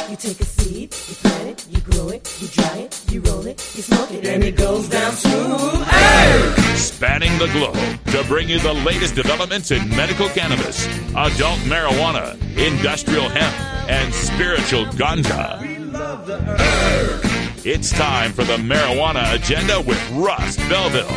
You take a seed, you plant it, you grow it, you dry it, you roll it, you smoke it, and it goes down smooth. Hey! Spanning the globe to bring you the latest developments in medical cannabis, adult marijuana, industrial hemp, and spiritual ganja. We love the herb. It's time for the Marijuana Agenda with Russ Belville.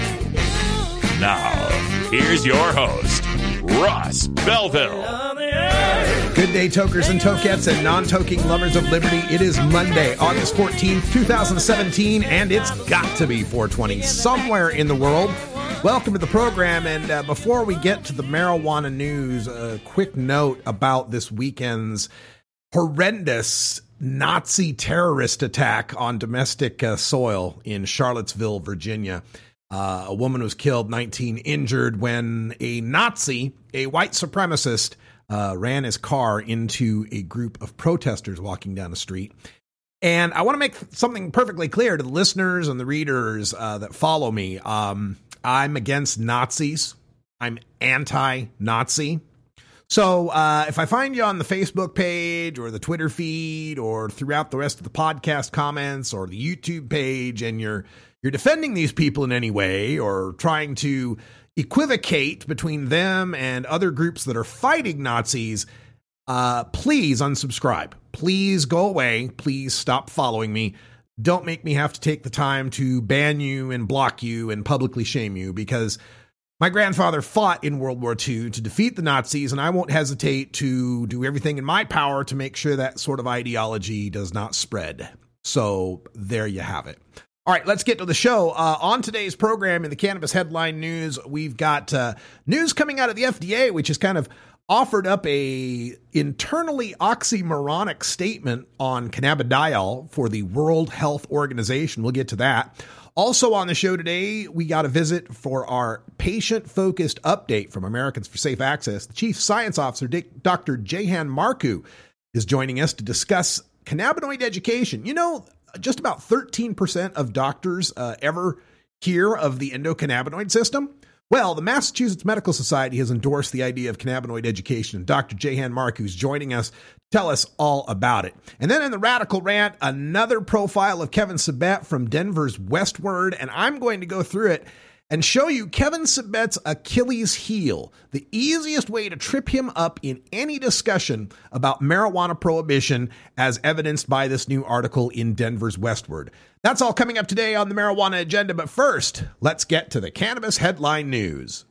Now, here's your host, Russ Belville. Good day, tokers and tokettes and non-toking lovers of liberty. It is Monday, August 14th, 2017, and it's got to be 420 somewhere in the world. Welcome to the program, and before we get to the marijuana news, a quick note about this weekend's horrendous Nazi terrorist attack on domestic soil in Charlottesville, Virginia. A woman was killed, 19 injured when a Nazi, a white supremacist, ran his car into a group of protesters walking down the street. And I want to make something perfectly clear to the listeners and the readers that follow me. I'm against Nazis. I'm anti-Nazi. So if I find you on the Facebook page or the Twitter feed or throughout the rest of the podcast comments or the YouTube page and you're defending these people in any way or trying to equivocate between them and other groups that are fighting Nazis, please unsubscribe. Please go away. Please stop following me. Don't make me have to take the time to ban you and block you and publicly shame you, because my grandfather fought in World War II to defeat the Nazis, and I won't hesitate to do everything in my power to make sure that sort of ideology does not spread. So there you have it. All right, let's get to the show. On today's program in the Cannabis Headline News, we've got news coming out of the FDA, which has kind of offered up a internally oxymoronic statement on cannabidiol for the World Health Organization. We'll get to that. Also on the show today, we got a visit for our patient-focused update from Americans for Safe Access. The Chief Science Officer, Dr. Jehan Marku, is joining us to discuss cannabinoid education. You know, just about 13% of doctors ever hear of the endocannabinoid system. Well, the Massachusetts Medical Society has endorsed the idea of cannabinoid education, and Dr. Jehan Marku is joining us to tell us all about it. And then in the Radical Rant, another profile of Kevin Sabet from Denver's Westward, and I'm going to go through it and show you Kevin Sabet's Achilles heel, the easiest way to trip him up in any discussion about marijuana prohibition, as evidenced by this new article in Denver's Westward. That's all coming up today on the Marijuana Agenda, but first, let's get to the Cannabis Headline News.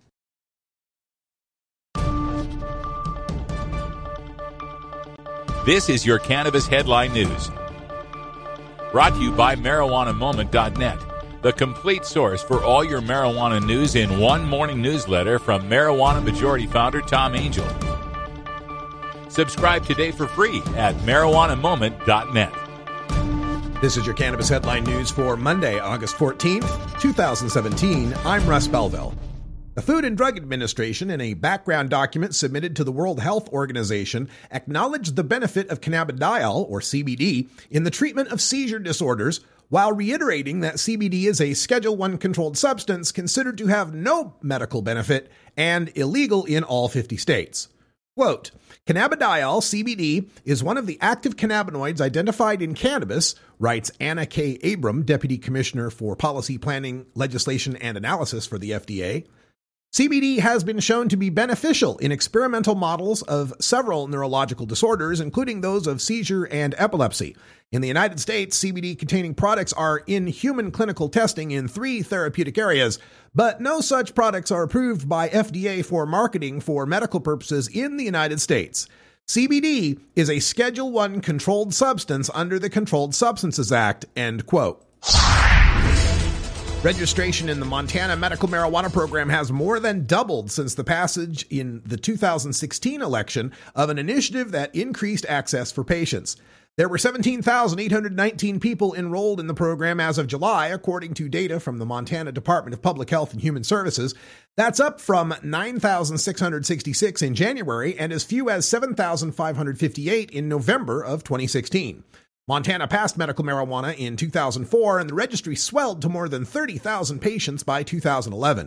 This is your Cannabis Headline News, brought to you by MarijuanaMoment.net. The complete source for all your marijuana news in one morning newsletter from Marijuana Majority Founder Tom Angel. Subscribe today for free at MarijuanaMoment.net. This is your Cannabis Headline News for Monday, August 14th, 2017. I'm Russ Belville. The Food and Drug Administration, in a background document submitted to the World Health Organization, acknowledged the benefit of cannabidiol, or CBD, in the treatment of seizure disorders, while reiterating that CBD is a Schedule I controlled substance considered to have no medical benefit and illegal in all 50 states. Quote, cannabidiol, CBD, is one of the active cannabinoids identified in cannabis, writes Anna K. Abram, Deputy Commissioner for Policy Planning, Legislation, and Analysis for the FDA. CBD has been shown to be beneficial in experimental models of several neurological disorders, including those of seizure and epilepsy. In the United States, CBD-containing products are in human clinical testing in 3 therapeutic areas, but no such products are approved by FDA for marketing for medical purposes in the United States. CBD is a Schedule I controlled substance under the Controlled Substances Act, end quote. Registration in the Montana medical marijuana program has more than doubled since the passage in the 2016 election of an initiative that increased access for patients. There were 17,819 people enrolled in the program as of July, according to data from the Montana Department of Public Health and Human Services. That's up from 9,666 in January and as few as 7,558 in November of 2016. Montana passed medical marijuana in 2004, and the registry swelled to more than 30,000 patients by 2011.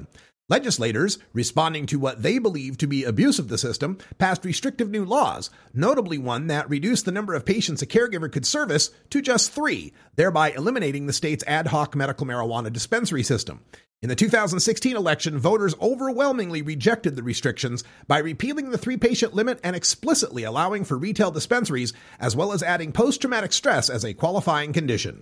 Legislators, responding to what they believe to be abuse of the system, passed restrictive new laws, notably one that reduced the number of patients a caregiver could service to just 3, thereby eliminating the state's ad hoc medical marijuana dispensary system. In the 2016 election, voters overwhelmingly rejected the restrictions by repealing the 3-patient limit and explicitly allowing for retail dispensaries, as well as adding post-traumatic stress as a qualifying condition.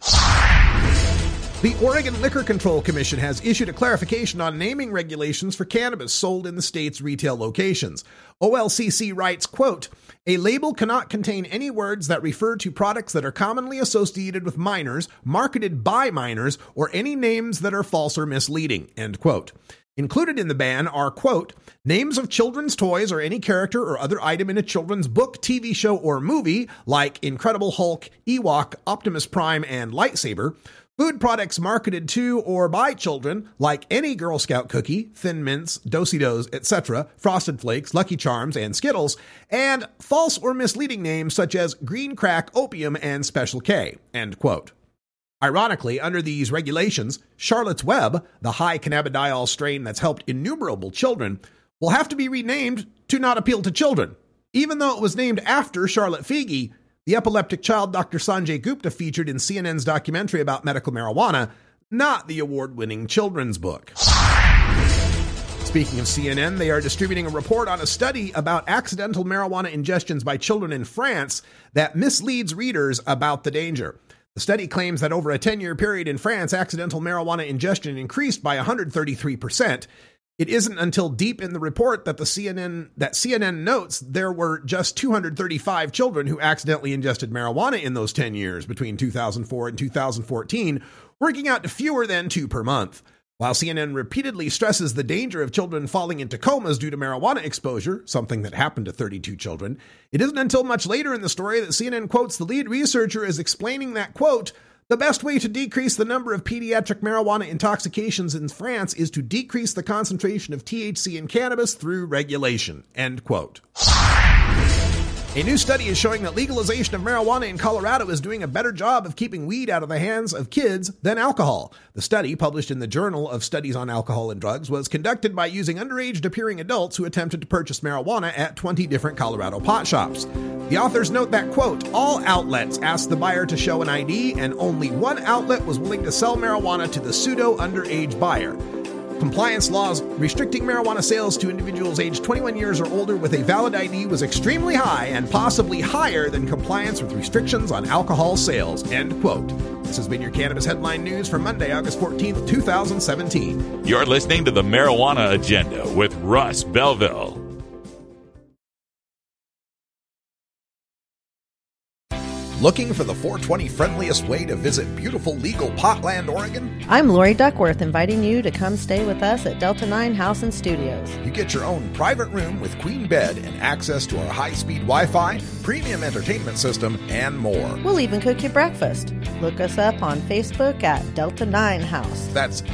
The Oregon Liquor Control Commission has issued a clarification on naming regulations for cannabis sold in the state's retail locations. OLCC writes, quote, "A label cannot contain any words that refer to products that are commonly associated with minors, marketed by minors, or any names that are false or misleading," end quote. Included in the ban are, quote, "names of children's toys or any character or other item in a children's book, TV show, or movie, like Incredible Hulk, Ewok, Optimus Prime, and Lightsaber, food products marketed to or by children, like any Girl Scout cookie, Thin Mints, Do-si-dos, etc., Frosted Flakes, Lucky Charms, and Skittles, and false or misleading names such as Green Crack, Opium, and Special K," end quote. Ironically, under these regulations, Charlotte's Web, the high cannabidiol strain that's helped innumerable children, will have to be renamed to not appeal to children, even though it was named after Charlotte Figi, the epileptic child Dr. Sanjay Gupta featured in CNN's documentary about medical marijuana, not the award-winning children's book. Speaking of CNN, they are distributing a report on a study about accidental marijuana ingestions by children in France that misleads readers about the danger. The study claims that over a 10-year period in France, accidental marijuana ingestion increased by 133%. It isn't until deep in the report that CNN notes there were just 235 children who accidentally ingested marijuana in those 10 years between 2004 and 2014, working out to fewer than 2 per month. While CNN repeatedly stresses the danger of children falling into comas due to marijuana exposure, something that happened to 32 children, it isn't until much later in the story that CNN quotes the lead researcher as explaining that, quote, "The best way to decrease the number of pediatric marijuana intoxications in France is to decrease the concentration of THC in cannabis through regulation," end quote. A new study is showing that legalization of marijuana in Colorado is doing a better job of keeping weed out of the hands of kids than alcohol. The study, published in the Journal of Studies on Alcohol and Drugs, was conducted by using underage-appearing adults who attempted to purchase marijuana at 20 different Colorado pot shops. The authors note that, quote, "all outlets asked the buyer to show an ID, and only one outlet was willing to sell marijuana to the pseudo-underage buyer. Compliance laws restricting marijuana sales to individuals aged 21 years or older with a valid ID was extremely high and possibly higher than compliance with restrictions on alcohol sales," end quote. This has been your Cannabis Headline News for Monday, August 14th, 2017. You're listening to the Marijuana Agenda with Russ Belville. Looking for the 420 friendliest way to visit beautiful legal Potland, Oregon? I'm Lori Duckworth, inviting you to come stay with us at Delta 9 House and Studios. You get your own private room with queen bed and access to our high-speed Wi-Fi, premium entertainment system, and more. We'll even cook you breakfast. Look us up on Facebook at Delta 9 House. That's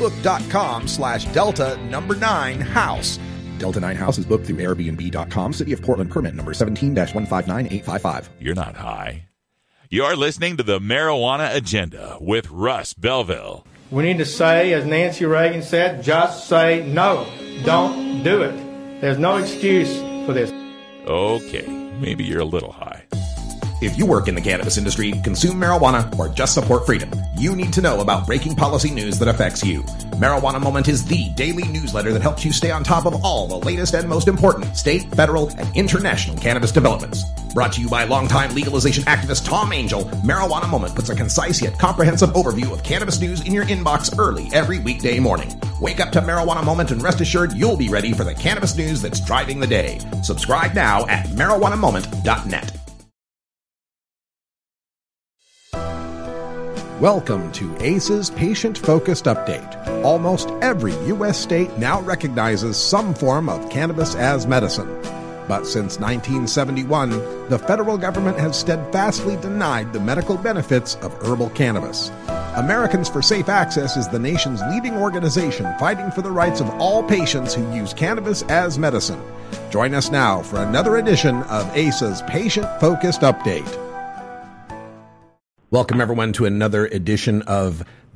facebook.com/Delta9House. Delta 9 House is booked through Airbnb.com. City of Portland permit number 17-159855. You're not high. You're listening to the Marijuana Agenda with Russ Belville. We need to say, as Nancy Reagan said, just say no. Don't do it. There's no excuse for this. Okay, maybe you're a little high. If you work in the cannabis industry, consume marijuana, or just support freedom, you need to know about breaking policy news that affects you. Marijuana Moment is the daily newsletter that helps you stay on top of all the latest and most important state, federal, and international cannabis developments. Brought to you by longtime legalization activist Tom Angel, Marijuana Moment puts a concise yet comprehensive overview of cannabis news in your inbox early every weekday morning. Wake up to Marijuana Moment and rest assured you'll be ready for the cannabis news that's driving the day. Subscribe now at marijuanamoment.net. Welcome to ACE's Patient-Focused Update. Almost every U.S. state now recognizes some form of cannabis as medicine. But since 1971, the federal government has steadfastly denied the medical benefits of herbal cannabis. Americans for Safe Access is the nation's leading organization fighting for the rights of all patients who use cannabis as medicine. Join us now for another edition of ACE's Patient-Focused Update. Welcome, everyone, to another edition of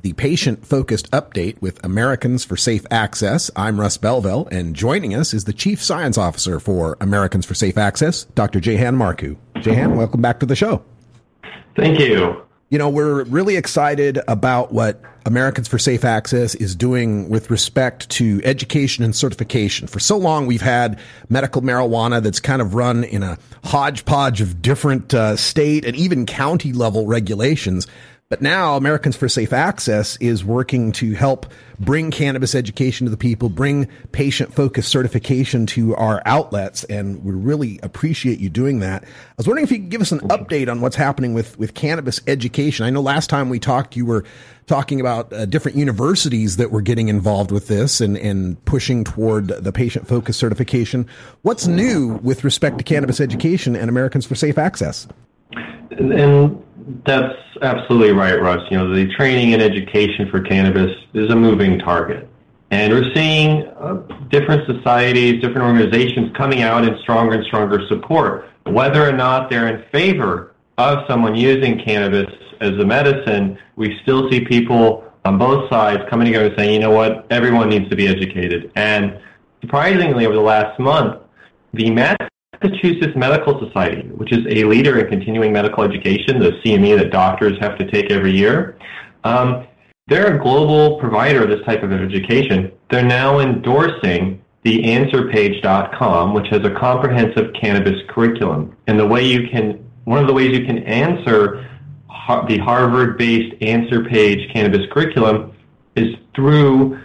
the patient-focused update with Americans for Safe Access. I'm Russ Belville, and joining us is the Chief Science Officer for Americans for Safe Access, Dr. Jehan Marku. Jehan, welcome back to the show. Thank you. You know, we're really excited about what Americans for Safe Access is doing with respect to education and certification. For so long, we've had medical marijuana that's kind of run in a hodgepodge of different state and even county level regulations. But now Americans for Safe Access is working to help bring cannabis education to the people, bring patient-focused certification to our outlets, and we really appreciate you doing that. I was wondering if you could give us an update on what's happening with cannabis education. I know last time we talked, you were talking about different universities that were getting involved with this and pushing toward the patient-focused certification. What's new with respect to cannabis education and Americans for Safe Access? And that's absolutely right, Russ. You know, the training and education for cannabis is a moving target. And we're seeing different societies, different organizations coming out in stronger and stronger support. Whether or not they're in favor of someone using cannabis as a medicine, we still see people on both sides coming together and saying, you know what, everyone needs to be educated. And surprisingly, over the last month, the Massachusetts Medical Society, which is a leader in continuing medical education, the CME that doctors have to take every year, they're a global provider of this type of education. They're now endorsing the AnswerPage.com, which has a comprehensive cannabis curriculum. And one of the ways you can answer the Harvard-based AnswerPage cannabis curriculum is through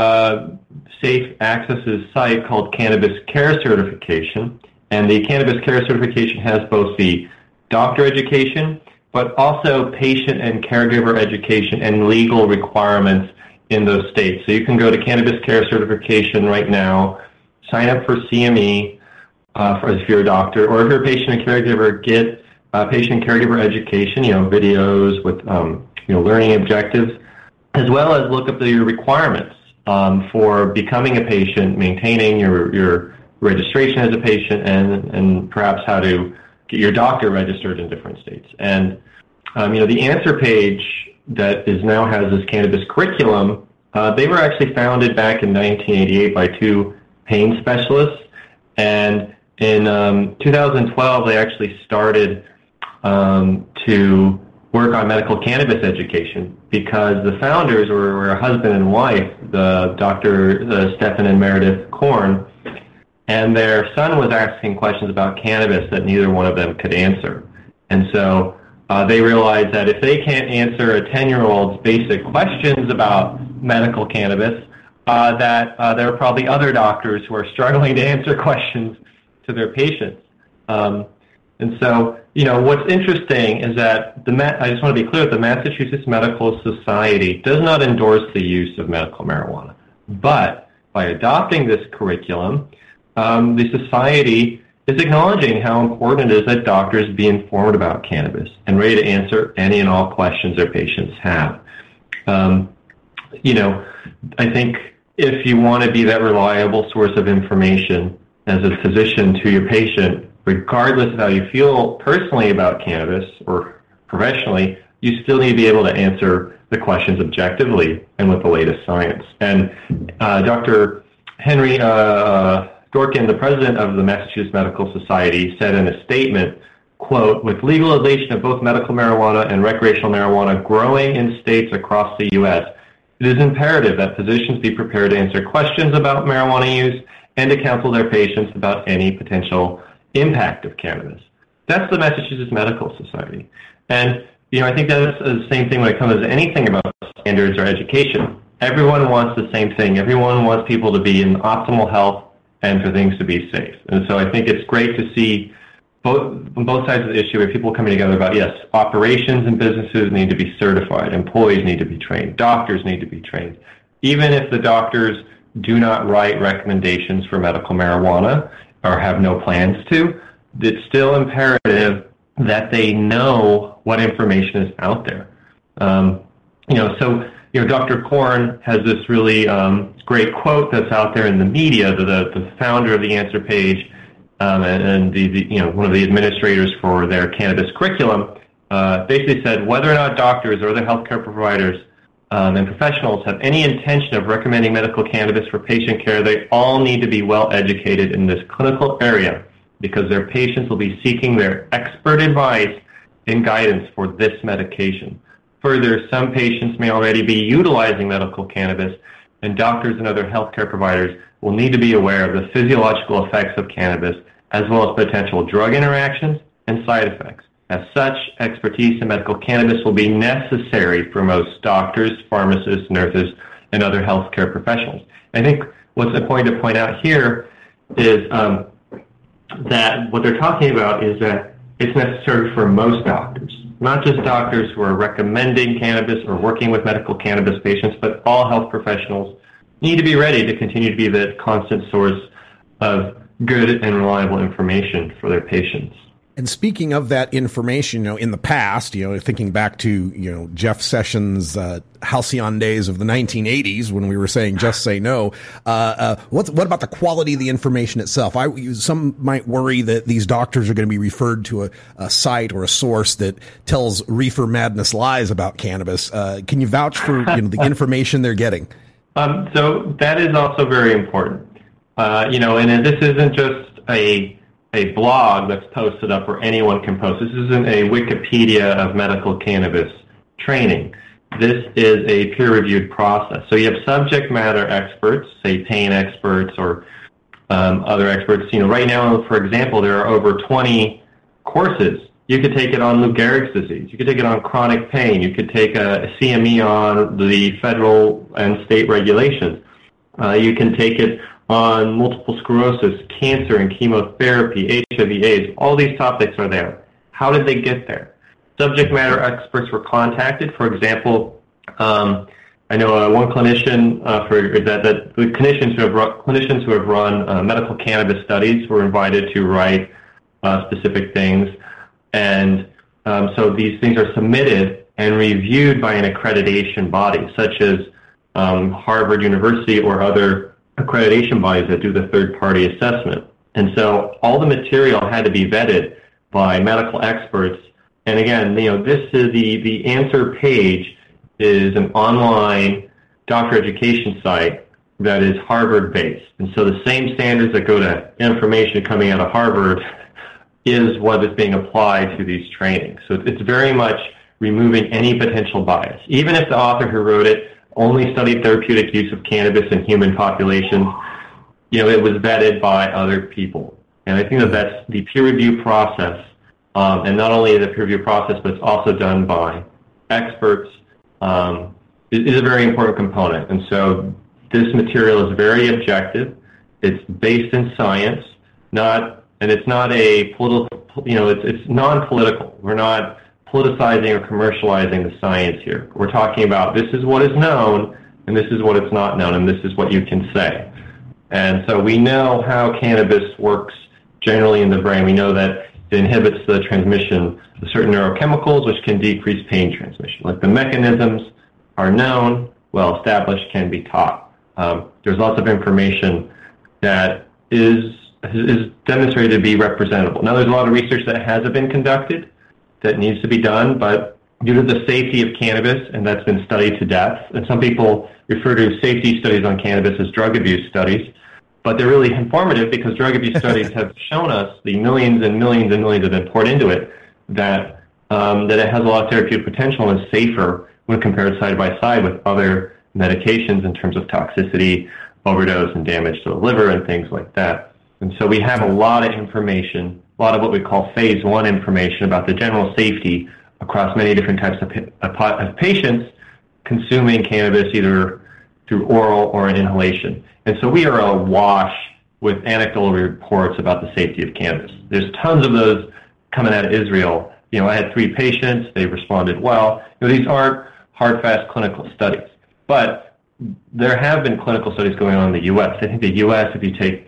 Safe Access's site called Cannabis Care Certification. And the Cannabis Care Certification has both the doctor education, but also patient and caregiver education and legal requirements in those states. So you can go to Cannabis Care Certification right now, sign up for CME if you're a doctor, or if you're a patient and caregiver, get patient and caregiver education, videos with learning objectives, as well as look up your requirements for becoming a patient, maintaining your registration as a patient, and perhaps how to get your doctor registered in different states. And the Answer Page that now has this cannabis curriculum, they were actually founded back in 1988 by two pain specialists, and in 2012 they actually started to work on medical cannabis education because the founders were a husband and wife, the Dr. Stephan and Meredith Korn, and their son was asking questions about cannabis that neither one of them could answer. And so they realized that if they can't answer a 10-year-old's basic questions about medical cannabis, that there are probably other doctors who are struggling to answer questions to their patients. And so, what's interesting is that I just want to be clear that the Massachusetts Medical Society does not endorse the use of medical marijuana. But by adopting this curriculum, the society is acknowledging how important it is that doctors be informed about cannabis and ready to answer any and all questions their patients have. I think if you want to be that reliable source of information as a physician to your patient, regardless of how you feel personally about cannabis or professionally, you still need to be able to answer the questions objectively and with the latest science. And Dr. Henry Dworkin, the president of the Massachusetts Medical Society, said in a statement, quote, "With legalization of both medical marijuana and recreational marijuana growing in states across the U.S., it is imperative that physicians be prepared to answer questions about marijuana use and to counsel their patients about any potential impact of cannabis." That's the Massachusetts Medical Society. And, I think that's the same thing when it comes to anything about standards or education. Everyone wants the same thing. Everyone wants people to be in optimal health and for things to be safe. And so I think it's great to see on both sides of the issue, people coming together about, yes, operations and businesses need to be certified, employees need to be trained, doctors need to be trained. Even if the doctors do not write recommendations for medical marijuana or have no plans to, it's still imperative that they know what information is out there. Dr. Korn has this really great quote that's out there in the media. The founder of the Answer Page and one of the administrators for their cannabis curriculum basically said whether or not doctors or other healthcare providers and professionals have any intention of recommending medical cannabis for patient care, they all need to be well educated in this clinical area because their patients will be seeking their expert advice and guidance for this medication. Further, some patients may already be utilizing medical cannabis, and doctors and other healthcare providers will need to be aware of the physiological effects of cannabis as well as potential drug interactions and side effects. As such, expertise in medical cannabis will be necessary for most doctors, pharmacists, nurses, and other healthcare professionals. I think what's important to point out here is that what they're talking about is that it's necessary for most doctors, not just doctors who are recommending cannabis or working with medical cannabis patients, but all health professionals need to be ready to continue to be the constant source of good and reliable information for their patients. And speaking of that information, in the past, thinking back to, Jeff Sessions' halcyon days of the 1980s when we were saying just say no, what about the quality of the information itself? Some might worry that these doctors are going to be referred to a site or a source that tells reefer madness lies about cannabis. Can you vouch for the information they're getting? So that is also very important. And this isn't just a blog that's posted up where anyone can post. This isn't a Wikipedia of medical cannabis training. This is a peer-reviewed process. So you have subject matter experts, say pain experts or other experts. Right now, for example, there are over 20 courses. You could take it on Lou Gehrig's disease. You could take it on chronic pain. You could take a CME on the federal and state regulations. You can take it on multiple sclerosis, cancer and chemotherapy, HIV/AIDS. All these topics are there. How did they get there? Subject matter experts were contacted. For example, I know one clinician the clinicians who have run medical cannabis studies were invited to write specific things, and so these things are submitted and reviewed by an accreditation body, such as Harvard University or other accreditation bodies that do the third-party assessment. And so all the material had to be vetted by medical experts. And again, this is the answer page is an online doctor education site that is Harvard-based. And so the same standards that go to information coming out of Harvard is what is being applied to these trainings. So it's very much removing any potential bias. Even if the author who wrote it only studied therapeutic use of cannabis in human populations, it was vetted by other people. And I think that's the peer review process, and not only the peer review process, but it's also done by experts, is a very important component. And so this material is very objective. It's based in science, and it's not a political, it's non-political. We're not politicizing or commercializing the science here. We're talking about this is what is known, and this is what is not known, and this is what you can say. And so we know how cannabis works generally in the brain. We know that it inhibits the transmission of certain neurochemicals, which can decrease pain transmission. Like the mechanisms are known, well established, can be taught. There's lots of information that is demonstrated to be representable. Now, there's a lot of research that hasn't been conducted that needs to be done, but due to the safety of cannabis, and that's been studied to death, and some people refer to safety studies on cannabis as drug abuse studies, but they're really informative because drug abuse studies have shown us the millions and millions and millions that have been poured into it, that it has a lot of therapeutic potential and is safer when compared side by side with other medications in terms of toxicity, overdose, and damage to the liver and things like that. And so we have a lot of information, a lot of what we call phase 1 information about the general safety across many different types of patients consuming cannabis either through oral or an inhalation. And so we are awash with anecdotal reports about the safety of cannabis. There's tons of those coming out of Israel. I had 3 patients. They responded well. These aren't hard, fast clinical studies. But there have been clinical studies going on in the U.S. I think the U.S., if you take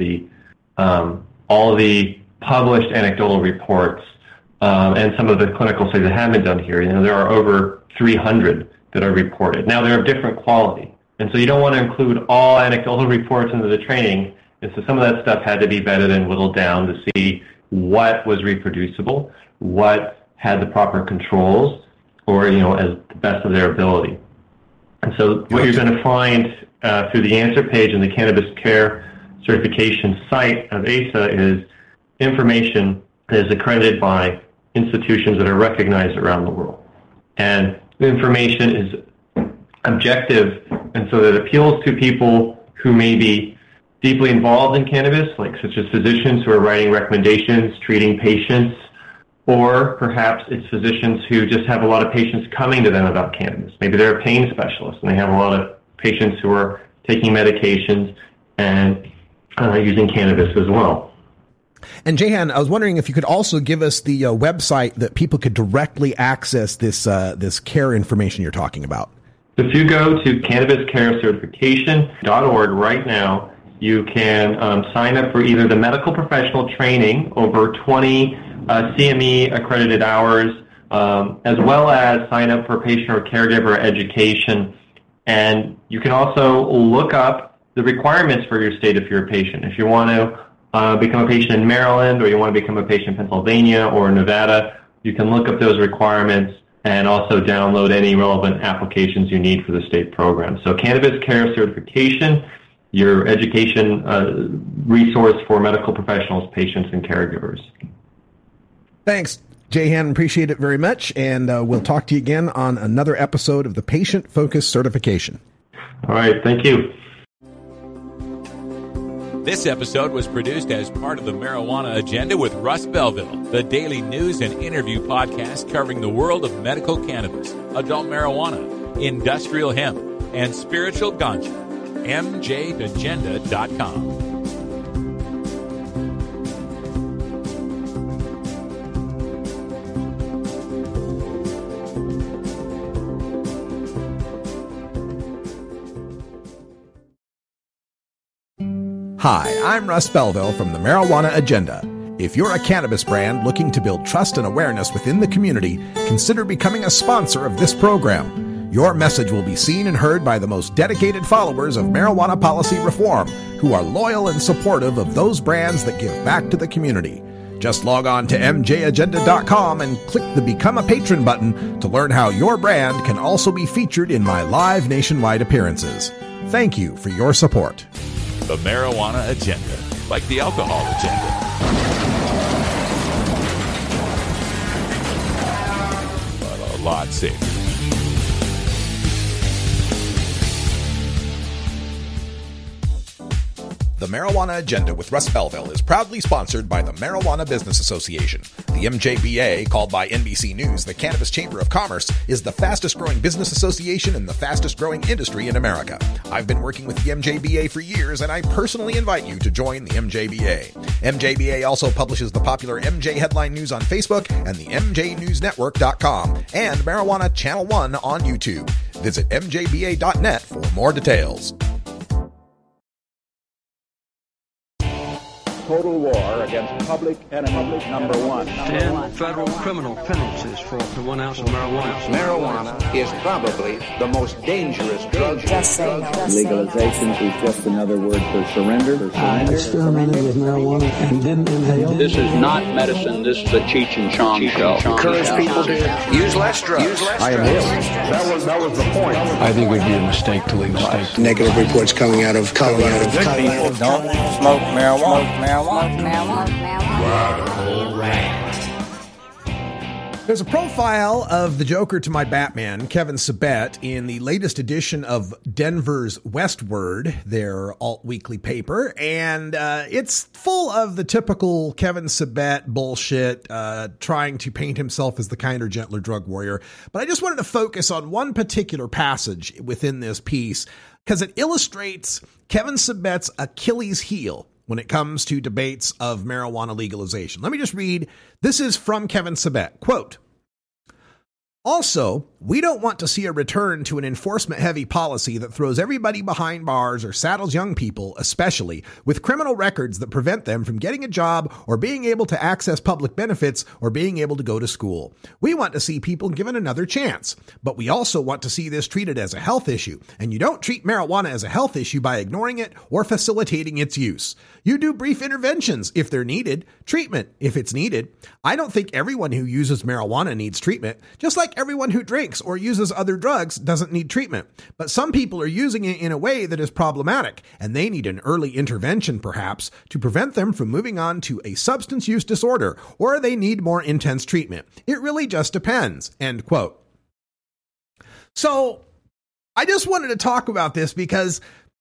all of the published anecdotal reports and some of the clinical studies that have been done here, there are over 300 that are reported. Now, they're of different quality. And so you don't want to include all anecdotal reports into the training. And so some of that stuff had to be vetted and whittled down to see what was reproducible, what had the proper controls, or, as the best of their ability. And so what you're going to find through the answer page in the Cannabis Care certification site of ASA is information that is accredited by institutions that are recognized around the world. And the information is objective, and so that appeals to people who may be deeply involved in cannabis, like such as physicians who are writing recommendations, treating patients, or perhaps it's physicians who just have a lot of patients coming to them about cannabis. Maybe they're a pain specialist and they have a lot of patients who are taking medications and using cannabis as well. And Jehan, I was wondering if you could also give us the website that people could directly access this care information you're talking about. If you go to cannabiscarecertification.org right now, you can sign up for either the medical professional training, over 20 CME accredited hours, as well as sign up for patient or caregiver education. And you can also look up the requirements for your state if you're a patient. If you want to become a patient in Maryland, or you want to become a patient in Pennsylvania or Nevada, you can look up those requirements and also download any relevant applications you need for the state program. So Cannabis Care Certification, your education resource for medical professionals, patients, and caregivers. Thanks, Jehan. Appreciate it very much. And we'll talk to you again on another episode of the Patient Focus Certification. All right. Thank you. This episode was produced as part of the Marijuana Agenda with Russ Belville, the daily news and interview podcast covering the world of medical cannabis, adult marijuana, industrial hemp, and spiritual ganja. MJAgenda.com. Hi, I'm Russ Belville from the Marijuana Agenda. If you're a cannabis brand looking to build trust and awareness within the community, consider becoming a sponsor of this program. Your message will be seen and heard by the most dedicated followers of marijuana policy reform, who are loyal and supportive of those brands that give back to the community. Just log on to mjagenda.com and click the Become a Patron button to learn how your brand can also be featured in my live nationwide appearances. Thank you for your support. The Marijuana Agenda, like the alcohol agenda. But a lot safer. The Marijuana Agenda with Russ Belville is proudly sponsored by the Marijuana Business Association. The MJBA, called by NBC News the Cannabis Chamber of Commerce, is the fastest growing business association and the fastest growing industry in America. I've been working with the MJBA for years, and I personally invite you to join the MJBA. MJBA also publishes the popular MJ Headline News on Facebook and the MJNewsNetwork.com and Marijuana Channel 1 on YouTube. Visit mjba.net for more details. Total war against public enemy number one. 10 federal criminal penalties for 1 ounce of marijuana. Marijuana is probably the most dangerous drug. Just say no. Legalization is just another word for surrender. I experimented with marijuana and didn't inhale. This is not medicine. This is a Cheech and Chong show. Encourage people to use less drugs. I am ill. That was the point. I think it would be a mistake to legalize. Negative reports coming out of Colorado. People don't smoke marijuana. There's a profile of the Joker to my Batman, Kevin Sabet, in the latest edition of Denver's Westward, their alt-weekly paper, and it's full of the typical Kevin Sabet bullshit, trying to paint himself as the kinder, gentler drug warrior. But I just wanted to focus on one particular passage within this piece, because it illustrates Kevin Sabet's Achilles heel when it comes to debates of marijuana legalization. Let me just read. This is from Kevin Sabet. Quote, "Also, we don't want to see a return to an enforcement-heavy policy that throws everybody behind bars or saddles young people, especially, with criminal records that prevent them from getting a job or being able to access public benefits or being able to go to school. We want to see people given another chance, but we also want to see this treated as a health issue, and you don't treat marijuana as a health issue by ignoring it or facilitating its use. You do brief interventions if they're needed, treatment if it's needed. I don't think everyone who uses marijuana needs treatment, just like everyone who drinks drinks or uses other drugs doesn't need treatment, but some people are using it in a way that is problematic, and they need an early intervention, perhaps, to prevent them from moving on to a substance use disorder, or they need more intense treatment. It really just depends." End quote. So I just wanted to talk about this because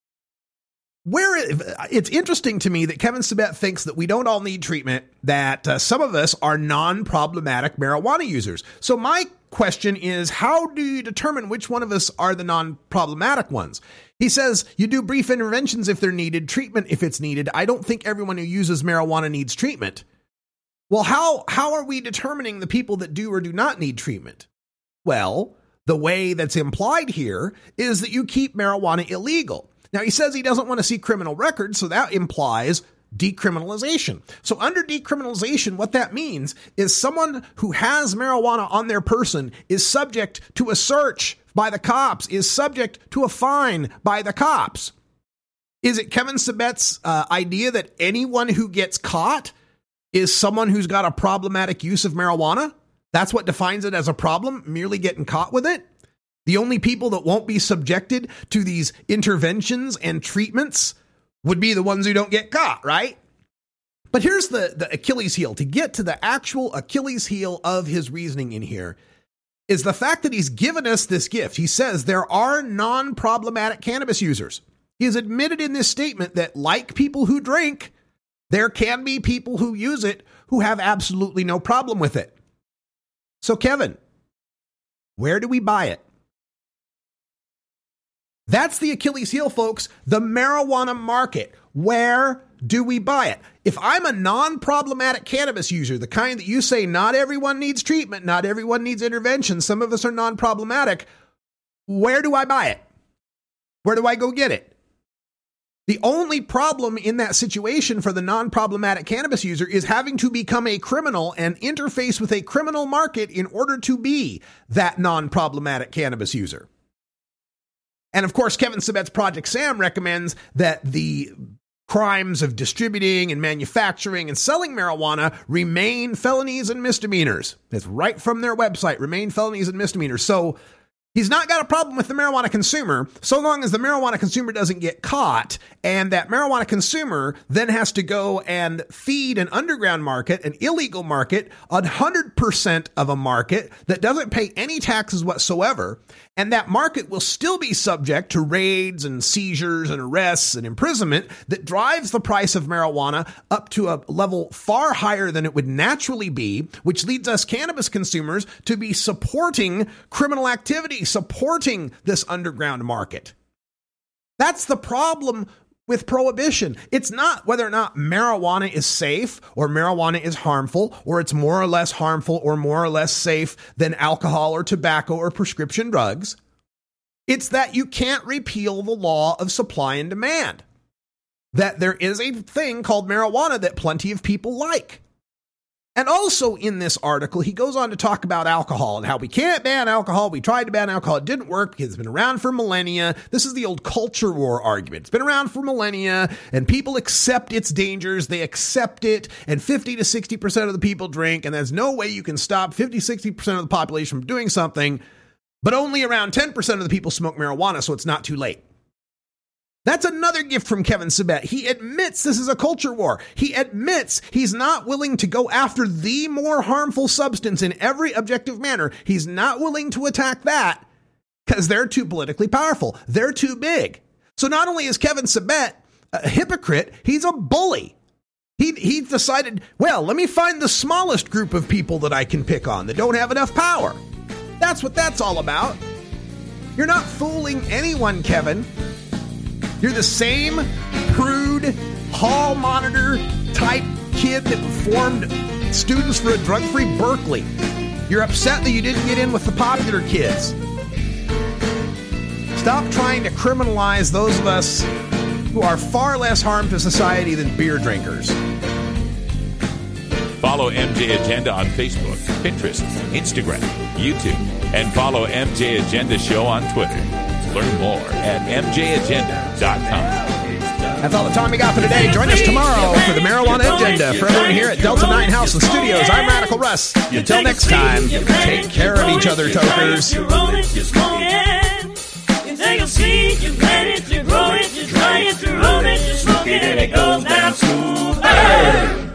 it's interesting to me that Kevin Sabet thinks that we don't all need treatment, that some of us are non-problematic marijuana users. So my question is, how do you determine which one of us are the non-problematic ones? He says you do brief interventions if they're needed, treatment if it's needed. I don't think everyone who uses marijuana needs treatment. Well, how are we determining the people that do or do not need treatment? Well, the way that's implied here is that you keep marijuana illegal. Now, he says he doesn't want to see criminal records, so that implies decriminalization. So under decriminalization, what that means is someone who has marijuana on their person is subject to a search by the cops, is subject to a fine by the cops. Is it Kevin Sabet's idea that anyone who gets caught is someone who's got a problematic use of marijuana? That's what defines it as a problem, merely getting caught with it? The only people that won't be subjected to these interventions and treatments would be the ones who don't get caught, right? But here's the Achilles heel. To get to the actual Achilles heel of his reasoning in here is the fact that he's given us this gift. He says there are non-problematic cannabis users. He has admitted in this statement that, like people who drink, there can be people who use it who have absolutely no problem with it. So, Kevin, where do we buy it? That's the Achilles heel, folks. The marijuana market. Where do we buy it? If I'm a non-problematic cannabis user, the kind that you say not everyone needs treatment, not everyone needs intervention, some of us are non-problematic, where do I buy it? Where do I go get it? The only problem in that situation for the non-problematic cannabis user is having to become a criminal and interface with a criminal market in order to be that non-problematic cannabis user. And of course, Kevin Sabet's Project Sam recommends that the crimes of distributing and manufacturing and selling marijuana remain felonies and misdemeanors. That's right from their website, remain felonies and misdemeanors. So he's not got a problem with the marijuana consumer so long as the marijuana consumer doesn't get caught, and that marijuana consumer then has to go and feed an underground market, an illegal market, 100% of a market that doesn't pay any taxes whatsoever. And that market will still be subject to raids and seizures and arrests and imprisonment that drives the price of marijuana up to a level far higher than it would naturally be, which leads us cannabis consumers to be supporting criminal activity, supporting this underground market. That's the problem with prohibition. It's not whether or not marijuana is safe or marijuana is harmful, or it's more or less harmful or more or less safe than alcohol or tobacco or prescription drugs. It's that you can't repeal the law of supply and demand. That there is a thing called marijuana that plenty of people like. And also in this article, he goes on to talk about alcohol and how we can't ban alcohol. We tried to ban alcohol. It didn't work because it's been around for millennia. This is the old culture war argument. It's been around for millennia and people accept its dangers. They accept it, and 50 to 60% of the people drink, and there's no way you can stop 50, 60% of the population from doing something, but only around 10% of the people smoke marijuana, so it's not too late. That's another gift from Kevin Sabet. He admits this is a culture war. He admits he's not willing to go after the more harmful substance in every objective manner. He's not willing to attack that because they're too politically powerful. They're too big. So not only is Kevin Sabet a hypocrite, he's a bully. He decided, well, let me find the smallest group of people that I can pick on that don't have enough power. That's what that's all about. You're not fooling anyone, Kevin. You're the same prude, hall monitor type kid that formed Students for a Drug-Free Berkeley. You're upset that you didn't get in with the popular kids. Stop trying to criminalize those of us who are far less harm to society than beer drinkers. Follow MJ Agenda on Facebook, Pinterest, Instagram, YouTube, and follow MJ Agenda Show on Twitter. Learn more at mjagenda.com. That's all the time we got for today. Join us tomorrow for the Marijuana Agenda. For everyone here at Delta 9 House and Studios, I'm Radical Russ. Until next time, take care of each other, tokers. You roll it, you smoke it. You take a seed, you plant it, you grow it, you dry it, you roll it, you smoke it, and it goes down smooth.